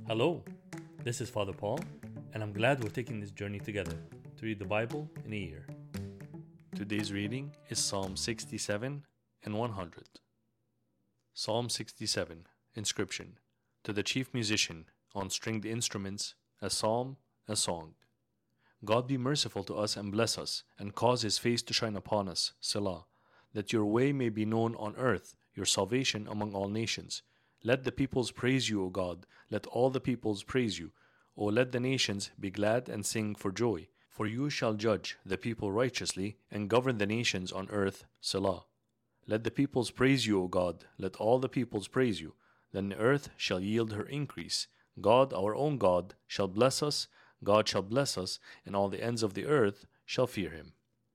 Hello, this is Father Paul, and I'm glad we're taking this journey together to read the Bible in a year. Today's reading is Psalm 67 and 100. Psalm 67, Inscription. To the chief musician on stringed instruments, a psalm, a song. God be merciful to us and bless us, and cause his face to shine upon us, Selah. That your way may be known on earth, your salvation among all nations. Let the peoples praise you, O God. Let all the peoples praise you. O let the nations be glad and sing for joy. For you shall judge the people righteously, and govern the nations on earth, Selah. Let the peoples praise you, O God. Let all the peoples praise you. Then the earth shall yield her increase. God, our own God, shall bless us. God shall bless us, and all the ends of the earth shall fear him.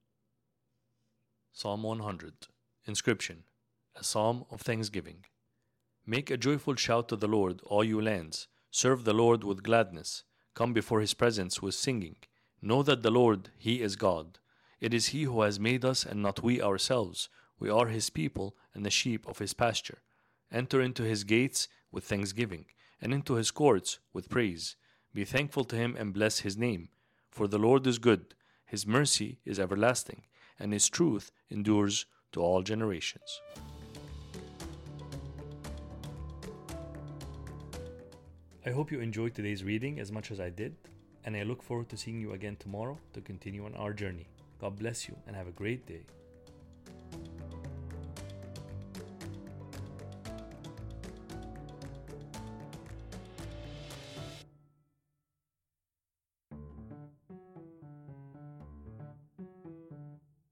Psalm 100. Inscription. A psalm of thanksgiving. Make a joyful shout to the Lord, all you lands. Serve the Lord with gladness. Come before his presence with singing. Know that the Lord, he is God. It is he who has made us and not we ourselves. We are his people and the sheep of his pasture. Enter into his gates with thanksgiving, and into his courts with praise. Be thankful to him and bless his name. For the Lord is good, his mercy is everlasting, and his truth endures to all generations. I hope you enjoyed today's reading as much as I did, and I look forward to seeing you again tomorrow to continue on our journey. God bless you and have a great day.